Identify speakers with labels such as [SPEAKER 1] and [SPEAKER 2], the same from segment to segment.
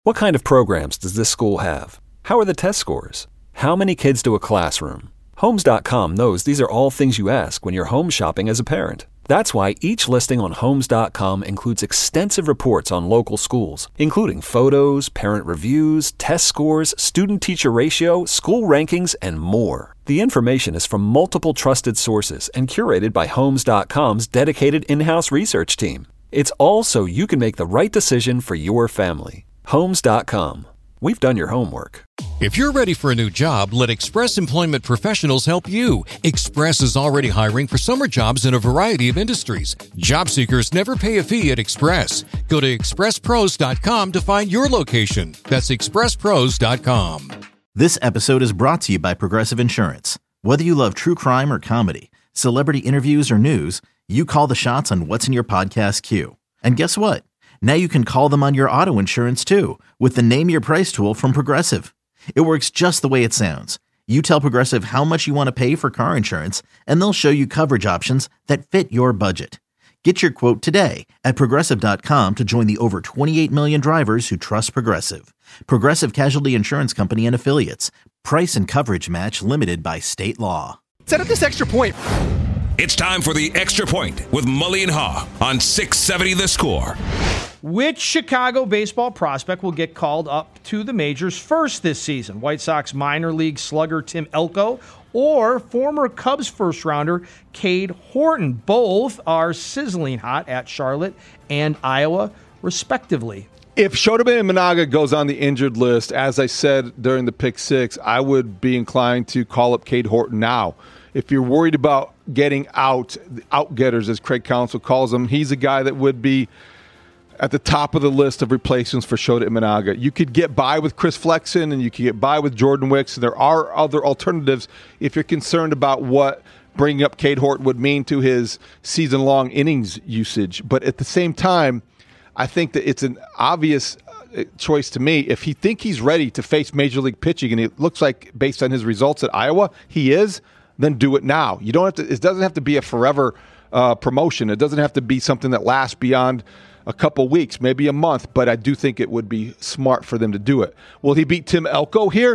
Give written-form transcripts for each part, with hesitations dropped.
[SPEAKER 1] What kind of programs does this school have? How are the test scores? How many kids do a classroom? Homes.com knows these are all things you ask when you're home shopping as a parent. That's why each listing on Homes.com includes extensive reports on local schools, including photos, parent reviews, test scores, student-teacher ratio, school rankings, and more. The information is from multiple trusted sources and curated by Homes.com's dedicated in-house research team. It's all so you can make the right decision for your family. Homes.com. We've done your homework.
[SPEAKER 2] If you're ready for a new job, let Express Employment Professionals help you. Express is already hiring for summer jobs in a variety of industries. Job seekers never pay a fee at Express. Go to expresspros.com to find your location. That's expresspros.com.
[SPEAKER 3] This episode is brought to you by Progressive Insurance. Whether you love true crime or comedy, celebrity interviews or news, you call the shots on what's in your podcast queue. And guess what? Now you can call them on your auto insurance too with the Name Your Price tool from Progressive. It works just the way it sounds. You tell Progressive how much you want to pay for car insurance, and they'll show you coverage options that fit your budget. Get your quote today at Progressive.com to join the over 28 million drivers who trust Progressive. Progressive Casualty Insurance Company and Affiliates. Price and coverage match limited by state law.
[SPEAKER 4] Set up this extra point.
[SPEAKER 5] It's time for the Extra Point with Mully and Haw on 670 The Score.
[SPEAKER 6] Which Chicago baseball prospect will get called up to the majors first this season? White Sox minor league slugger Tim Elko or former Cubs first-rounder Cade Horton? Both are sizzling hot at Charlotte and Iowa, respectively.
[SPEAKER 7] If Shota Imanaga goes on the injured list, as I said during the Pick Six, I would be inclined to call up Cade Horton now. If you're worried about getting out-getters, as Craig Counsell calls them, he's a guy that would be at the top of the list of replacements for Shota Imanaga. You could get by with Chris Flexen, and you could get by with Jordan Wicks. There are other alternatives if you're concerned about what bringing up Cade Horton would mean to his season-long innings usage. But at the same time, I think that it's an obvious choice to me. If he think he's ready to face Major League pitching, and it looks like based on his results at Iowa, he is, then do it now. You don't have to. It doesn't have to be a forever promotion. It doesn't have to be something that lasts beyond a couple weeks, maybe a month, but I do think it would be smart for them to do it. Will he beat Tim Elko here?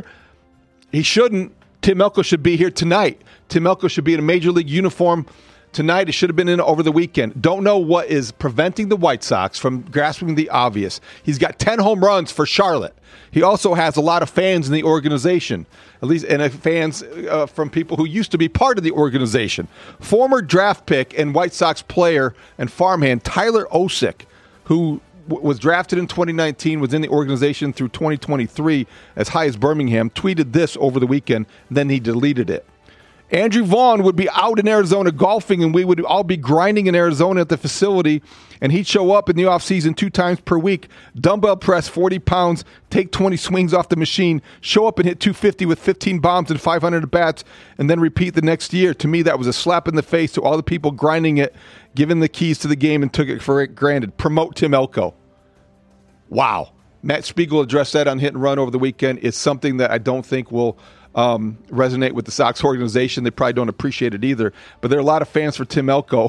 [SPEAKER 7] He shouldn't. Tim Elko should be here tonight. Tim Elko should be in a Major League uniform tonight. It should have been in over the weekend. Don't know what is preventing the White Sox from grasping the obvious. He's got 10 home runs for Charlotte. He also has a lot of fans in the organization, at least, and fans from people who used to be part of the organization. Former draft pick and White Sox player and farmhand Tyler Osick, who was drafted in 2019, was in the organization through 2023 as high as Birmingham, tweeted this over the weekend, then he deleted it. Andrew Vaughn would be out in Arizona golfing, and we would all be grinding in Arizona at the facility, and he'd show up in the offseason 2 times per week, dumbbell press 40 pounds, take 20 swings off the machine, show up and hit 250 with 15 bombs and 500 at-bats, and then repeat the next year. To me, that was a slap in the face to all the people grinding it, giving the keys to the game, and took it for granted. Promote Tim Elko. Wow. Matt Spiegel addressed that on Hit and Run over the weekend. It's something that I don't think will resonate with the Sox organization. They probably don't appreciate it either. But there are a lot of fans for Tim Elko.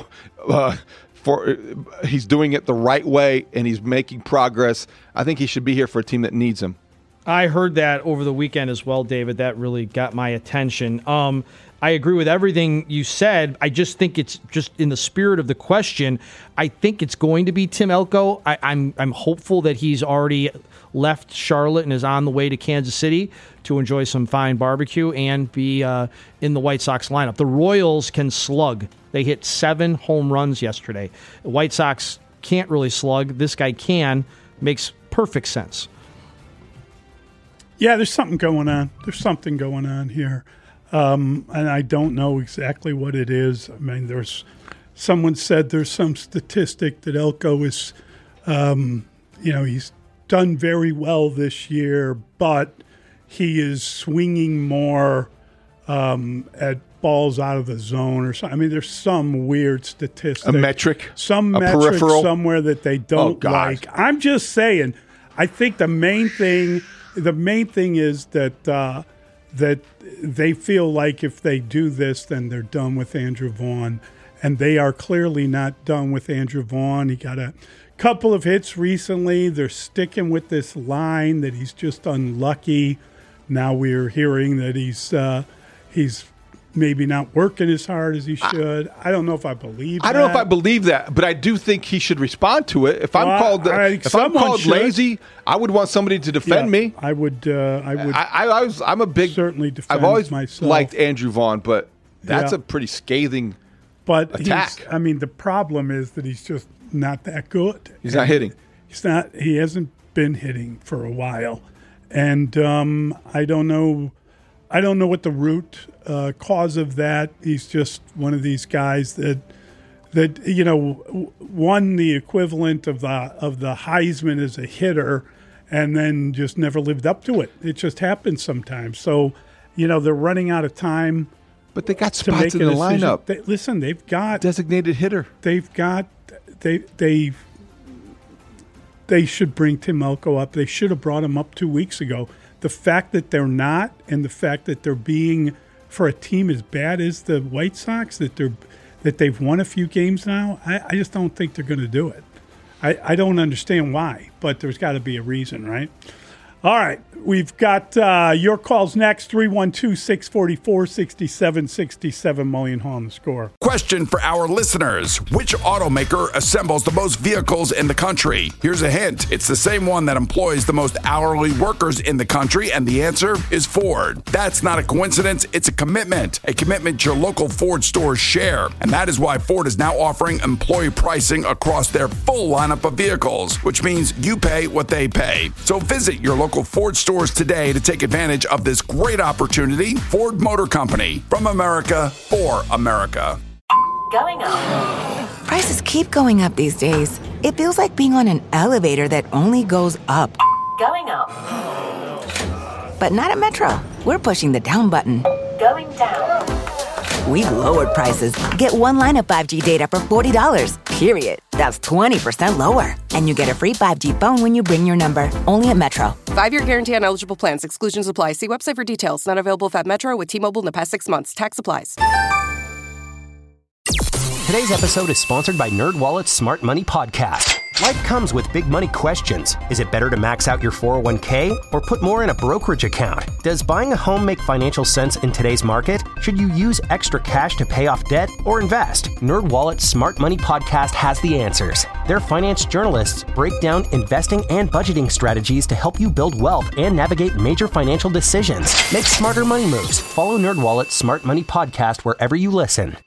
[SPEAKER 7] He's doing it the right way, and he's making progress. I think he should be here for a team that needs him.
[SPEAKER 6] I heard that over the weekend as well, David. That really got my attention. I agree with everything you said. I just think it's just in the spirit of the question. I think it's going to be Tim Elko. I'm hopeful that he's already left Charlotte and is on the way to Kansas City to enjoy some fine barbecue and be in the White Sox lineup. The Royals can slug. They hit 7 home runs yesterday. The White Sox can't really slug. This guy can. Makes perfect sense.
[SPEAKER 8] Yeah, there's something going on. There's something going on here. And I don't know exactly what it is. I mean, someone said there's some statistic that Elko is, he's done very well this year, but he is swinging more at balls out of the zone or something. I mean, there's some weird statistic.
[SPEAKER 7] A metric?
[SPEAKER 8] Some metric
[SPEAKER 7] peripheral?
[SPEAKER 8] Somewhere that they don't like. I'm just saying, I think the main thing is that that they feel like if they do this, then they're done with Andrew Vaughn. And they are clearly not done with Andrew Vaughn. He got a couple of hits recently. They're sticking with this line that he's just unlucky. Now we're hearing that he's maybe not working as hard as he should. I don't know if I believe that.
[SPEAKER 7] I don't know if I believe that, but I do think he should respond to it. If I'm called lazy, I would want somebody to defend me.
[SPEAKER 8] I would.
[SPEAKER 7] I'm a big
[SPEAKER 8] certainly defend
[SPEAKER 7] I've always
[SPEAKER 8] myself.
[SPEAKER 7] liked Andrew Vaughn, but that's a pretty scathing attack.
[SPEAKER 8] The problem is that he's just not that good.
[SPEAKER 7] He's not hitting.
[SPEAKER 8] He hasn't been hitting for a while, and I don't know what the root cause of that. He's just one of these guys that won the equivalent of the Heisman as a hitter, and then just never lived up to it. It just happens sometimes. So, they're running out of time.
[SPEAKER 7] But they got spots in the lineup.
[SPEAKER 8] They've got
[SPEAKER 7] designated hitter.
[SPEAKER 8] They've got they should bring Tim Elko up. They should have brought him up 2 weeks ago. The fact that they're not, and the fact that they're being, for a team as bad as the White Sox, that they've won a few games now, I just don't think they're going to do it. I don't understand why, but there's got to be a reason, right? All right, we've got your calls next, 312-644-6767, Mully & Haw on The Score.
[SPEAKER 4] Question for our listeners. Which automaker assembles the most vehicles in the country? Here's a hint. It's the same one that employs the most hourly workers in the country, and the answer is Ford. That's not a coincidence. It's a commitment your local Ford stores share. And that is why Ford is now offering employee pricing across their full lineup of vehicles, which means you pay what they pay. So visit your local Ford stores today to take advantage of this great opportunity. Ford Motor Company, from America for America.
[SPEAKER 9] Going up. Prices keep going up these days. It feels like being on an elevator that only goes up. Going up. But not at Metro. We're pushing the down button. Going down. We've lowered prices. Get one line of 5G data for $40, period. That's 20% lower. And you get a free 5G phone when you bring your number. Only at Metro.
[SPEAKER 10] 5-year guarantee on eligible plans. Exclusions apply. See website for details. Not available at Metro with T-Mobile in the past 6 months. Tax applies.
[SPEAKER 11] Today's episode is sponsored by NerdWallet's Smart Money Podcast. Life comes with big money questions. Is it better to max out your 401k or put more in a brokerage account? Does buying a home make financial sense in today's market? Should you use extra cash to pay off debt or invest? NerdWallet's Smart Money Podcast has the answers. Their finance journalists break down investing and budgeting strategies to help you build wealth and navigate major financial decisions. Make smarter money moves. Follow NerdWallet's Smart Money Podcast wherever you listen.